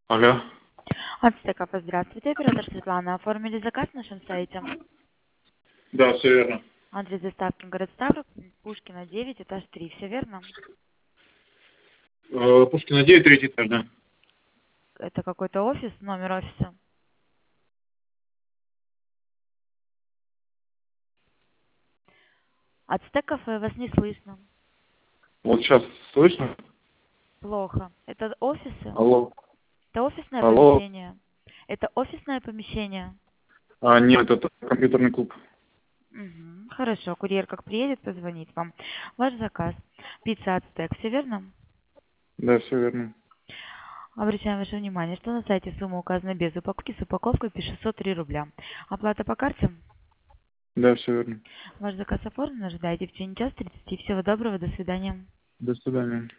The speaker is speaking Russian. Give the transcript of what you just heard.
Алло. Ацтеков, здравствуйте. Оператор Светлана. Оформили заказ на нашем сайте. Да, все верно. Адрес доставки город Ставрополь, Пушкина 9, этаж 3. Все верно? Пушкина 9, третий этаж, да. Это какой-то офис, номер офиса? Ацтеков, вас не слышно. Вот сейчас слышно? Плохо. Это офисы? Алло. Это офисное Алло. помещение? Это офисное помещение? Нет, это компьютерный клуб. Угу. Хорошо. Курьер как приедет, позвонит вам. Ваш заказ. Пицца Ацтек. Все верно? Да, все верно. Обращаем ваше внимание, что на сайте сумма указана без упаковки, с упаковкой 603 рубля. Оплата по карте? Да, все верно. Ваш заказ оформлен, ожидайте в течение часа 30. Всего доброго, до свидания. До свидания.